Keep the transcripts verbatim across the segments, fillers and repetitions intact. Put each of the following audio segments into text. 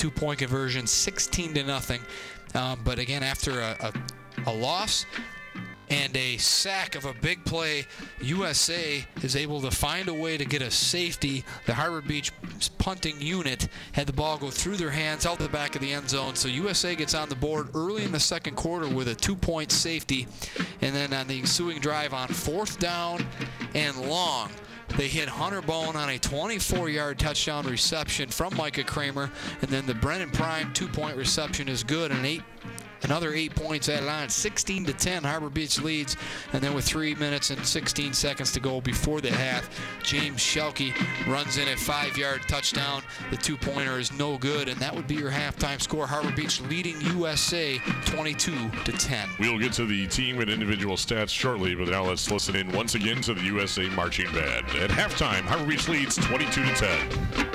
two-point conversion, sixteen to nothing. Um, but again, after a, a, a loss and a sack of a big play, U S A is able to find a way to get a safety. The Harbor Beach punting unit had the ball go through their hands out the back of the end zone. So U S A gets on the board early in the second quarter with a two-point safety. And then on the ensuing drive on fourth down and long, they hit Hunter Bone on a twenty-four-yard touchdown reception from Micah Kramer. And then the Brennan Prime two-point reception is good, and eight Another eight points added on, sixteen to ten, Harbor Beach leads. And then with three minutes and sixteen seconds to go before the half, James Schelke runs in a five-yard touchdown. The two-pointer is no good, and that would be your halftime score. Harbor Beach leading U S A twenty-two to ten. We'll get to the team and individual stats shortly, but now let's listen in once again to the U S A marching band. At halftime, Harbor Beach leads twenty-two to ten.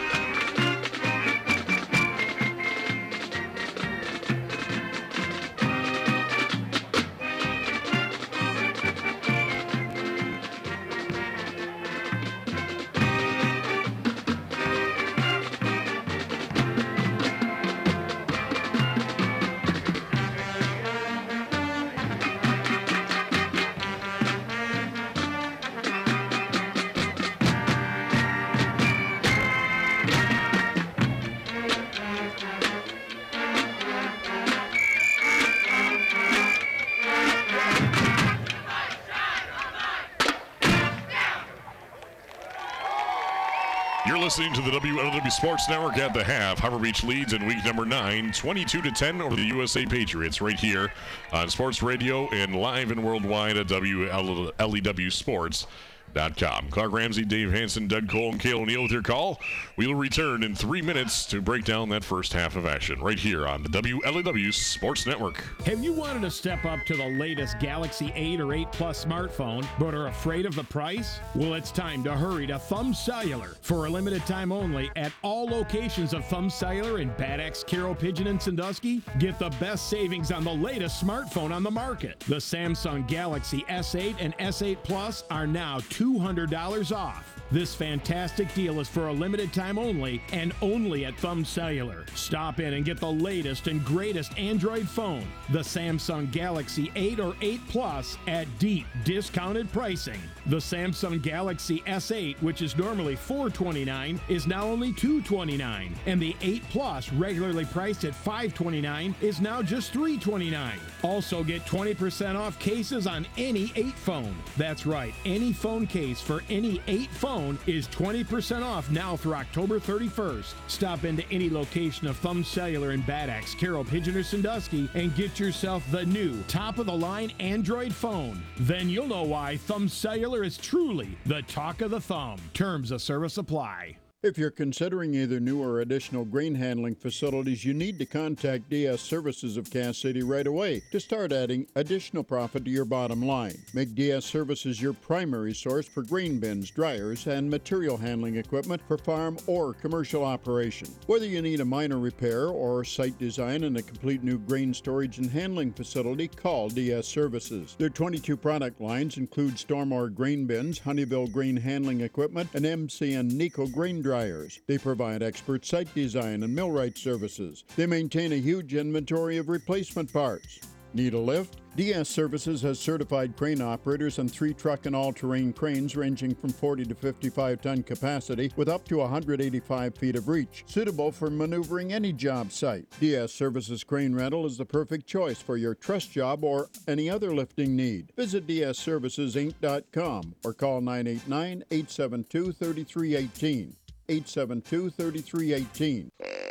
Listening to the W L W Sports Network at the half. Harbor Beach leads in week number nine, twenty-two to ten over the U S A Patriots right here on Sports Radio and live and worldwide at W L E W Sports dot com. Clark Ramsey, Dave Hanson, Doug Cole, and Cale O'Neill with your call. We will return in three minutes to break down that first half of action right here on the W L E W Sports Network. Have you wanted to step up to the latest Galaxy eight or eight Plus smartphone, but are afraid of the price? Well, it's time to hurry to Thumb Cellular. For a limited time only, at all locations of Thumb Cellular in Bad Axe, Carroll, Pigeon, and Sandusky, get the best savings on the latest smartphone on the market. The Samsung Galaxy S eight and S eight Plus are now two hundred dollars off. This fantastic deal is for a limited time only and only at Thumb Cellular. Stop in and get the latest and greatest Android phone, the Samsung Galaxy eight or eight Plus, at deep discounted pricing. The Samsung Galaxy S eight, which is normally four hundred twenty-nine dollars, is now only two hundred twenty-nine dollars, and the eight Plus, regularly priced at five hundred twenty-nine dollars, is now just three hundred twenty-nine dollars. Also get twenty percent off cases on any eight phone. That's right, any phone case for any eight phone is twenty percent off now through October thirty-first. Stop into any location of Thumb Cellular in Bad Axe, Carroll, Pigeon, or Sandusky and get yourself the new top-of-the-line Android phone. Then you'll know why Thumb Cellular is truly the talk of the thumb. Terms of service apply. If you're considering either new or additional grain handling facilities, you need to contact D S Services of Cass City right away to start adding additional profit to your bottom line. Make D S Services your primary source for grain bins, dryers, and material handling equipment for farm or commercial operation. Whether you need a minor repair or site design and a complete new grain storage and handling facility, call D S Services. Their twenty-two product lines include Stormore grain bins, Honeywell grain handling equipment, and M C N Nico grain dryers. They provide expert site design and millwright services. They maintain a huge inventory of replacement parts. Need a lift? D S Services has certified crane operators on three truck and all-terrain cranes ranging from forty to fifty-five ton capacity with up to one hundred eighty-five feet of reach, suitable for maneuvering any job site. D S Services Crane Rental is the perfect choice for your truss job or any other lifting need. Visit D S Services Inc dot com or call nine eight nine, eight seven two, three three one eight. eight seven two, three three one eight.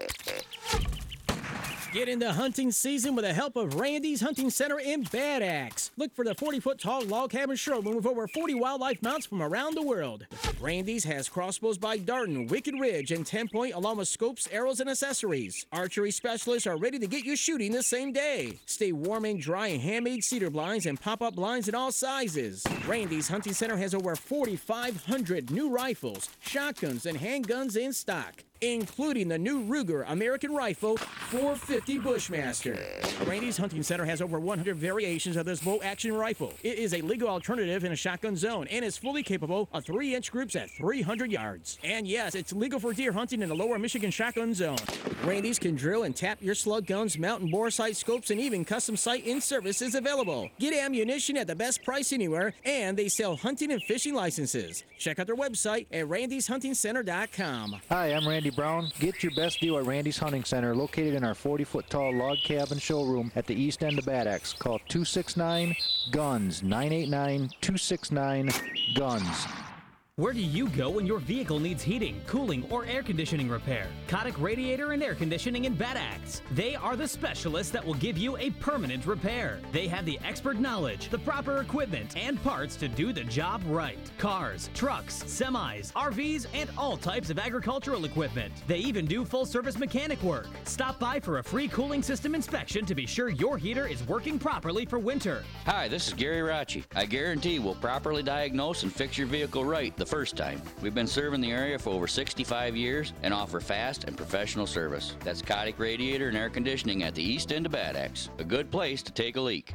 Get into hunting season with the help of Randy's Hunting Center in Bad Axe. Look for the forty-foot tall log cabin showroom with over forty wildlife mounts from around the world. Randy's has crossbows by Darton, Wicked Ridge, and ten point along with scopes, arrows, and accessories. Archery specialists are ready to get you shooting the same day. Stay warm and dry in handmade cedar blinds and pop-up blinds in all sizes. Randy's Hunting Center has over forty-five hundred new rifles, shotguns, and handguns in stock. including the new Ruger American Rifle four fifty Bushmaster. Randy's Hunting Center has over one hundred variations of this bow-action rifle. It is a legal alternative in a shotgun zone and is fully capable of three inch groups at three hundred yards. And yes, it's legal for deer hunting in the lower Michigan shotgun zone. Randy's can drill and tap your slug guns, mountain bore sight scopes, and even custom sight in service is available. Get ammunition at the best price anywhere, and they sell hunting and fishing licenses. Check out their website at randys hunting center dot com. Hi, I'm Randy Brown. Get your best deal at Randy's Hunting Center, located in our forty foot tall log cabin showroom at the east end of Bad Axe. Call two six nine, GUNS, nine eight nine, two six nine, GUNS. Where do you go when your vehicle needs heating, cooling, or air conditioning repair? Kotick Radiator and Air Conditioning in Bad Axe. They are the specialists that will give you a permanent repair. They have the expert knowledge, the proper equipment, and parts to do the job right. Cars, trucks, semis, R Vs, and all types of agricultural equipment. They even do full-service mechanic work. Stop by for a free cooling system inspection to be sure your heater is working properly for winter. Hi, this is Gary Racci. I guarantee we'll properly diagnose and fix your vehicle right the first time. We've been serving the area for over sixty-five years and offer fast and professional service. That's Kotick Radiator and Air Conditioning at the east end of Bad Axe. A good place to take a leak.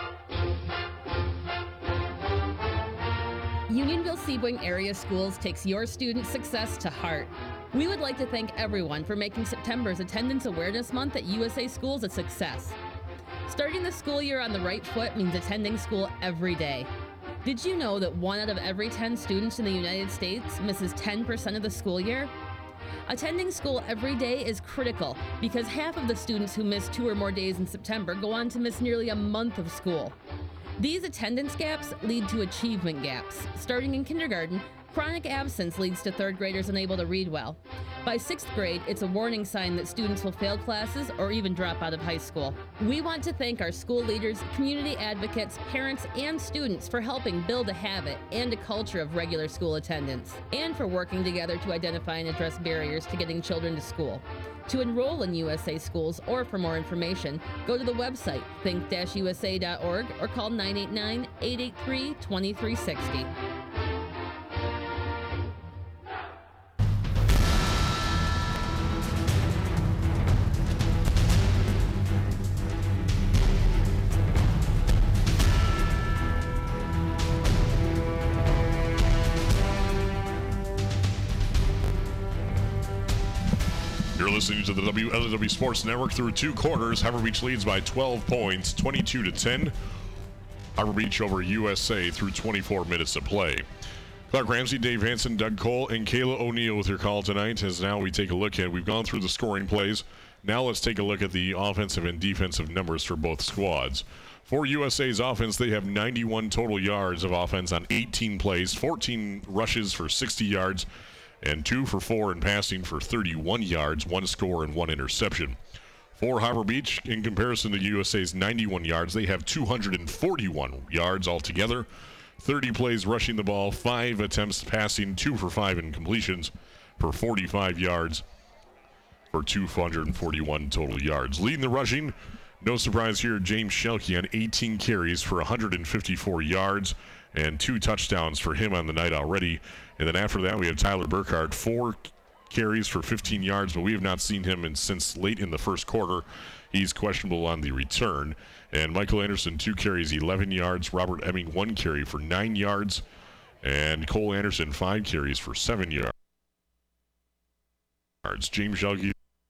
Unionville-Sebring Area Schools takes your student success to heart. We would like to thank everyone for making September's Attendance Awareness Month at U S A Schools a success. Starting the school year on the right foot means attending school every day. Did you know that one out of every ten students in the United States misses ten percent of the school year? Attending school every day is critical because half of the students who miss two or more days in September go on to miss nearly a month of school. These attendance gaps lead to achievement gaps. Starting in kindergarten, chronic absence leads to third graders unable to read well. By sixth grade, it's a warning sign that students will fail classes or even drop out of high school. We want to thank our school leaders, community advocates, parents, and students for helping build a habit and a culture of regular school attendance, and for working together to identify and address barriers to getting children to school. To enroll in U S A Schools or for more information, go to the website think dash U S A dot org or call nine eight nine, eight eight three, two three six zero. You're listening to the W L W Sports Network through two quarters. Harbor Beach leads by twelve points, twenty-two to ten. Harbor Beach over U S A through twenty-four minutes of play. Clark Ramsey, Dave Hanson, Doug Cole, and Kayla O'Neill with your call tonight. As now we take a look at, we've gone through the scoring plays. Now let's take a look at the offensive and defensive numbers for both squads. For U S A's offense, they have ninety-one total yards of offense on eighteen plays, fourteen rushes for sixty yards, and two for four in passing for thirty-one yards, one score, and one interception. For Harbor Beach, in comparison to U S A's ninety-one yards, they have two hundred forty-one yards altogether, thirty plays rushing the ball, five attempts passing, two for five in completions for forty-five yards for two hundred forty-one total yards. Leading the rushing, no surprise here, James Schelke on eighteen carries for one hundred fifty-four yards and two touchdowns for him on the night already. And then after that, we have Tyler Burkhardt, four carries for fifteen yards, but we have not seen him in, since late in the first quarter. He's questionable on the return. And Michael Anderson, two carries, eleven yards. Robert Emming, one carry for nine yards. And Cole Anderson, five carries for seven yards. James Schelke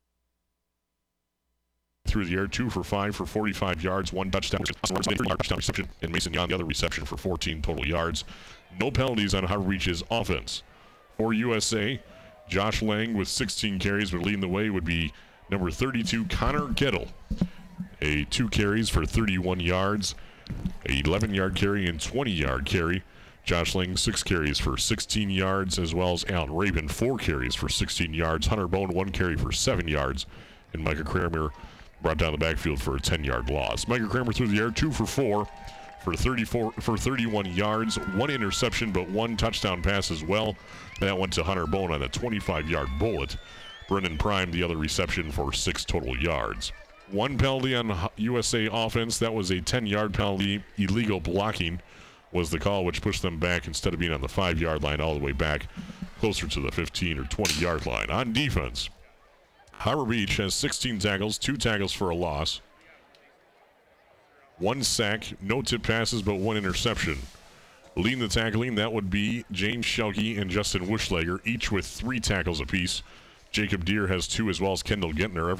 through the air, two for five for forty-five yards, one touchdown, touchdown reception, and Mason Young, the other reception for fourteen total yards. No penalties on Harbor Beach's offense. For U S A, Josh Lang with sixteen carries, but leading the way would be number thirty-two, Connor Gettle. A two carries for thirty-one yards, a eleven-yard carry and twenty-yard carry. Josh Lang, six carries for sixteen yards, as well as Alan Rabin, four carries for sixteen yards. Hunter Bone, one carry for seven yards. And Micah Kramer brought down the backfield for a ten-yard loss. Micah Kramer through the air, two for four for thirty-four for thirty-one yards, one interception, but one touchdown pass as well. That went to Hunter Bone on a twenty-five-yard bullet. Brendan Prime, the other reception for six total yards. One penalty on U S A offense. That was a ten-yard penalty. Illegal blocking was the call, which pushed them back instead of being on the five-yard line all the way back closer to the fifteen or twenty yard line. On defense, Harbor Beach has sixteen tackles, two tackles for a loss, one sack, no tip passes, but one interception. Leading the tackling, that would be James Schelke and Justin Wischlager, each with three tackles apiece. Jacob Deere has two, as well as Kendall Gentner.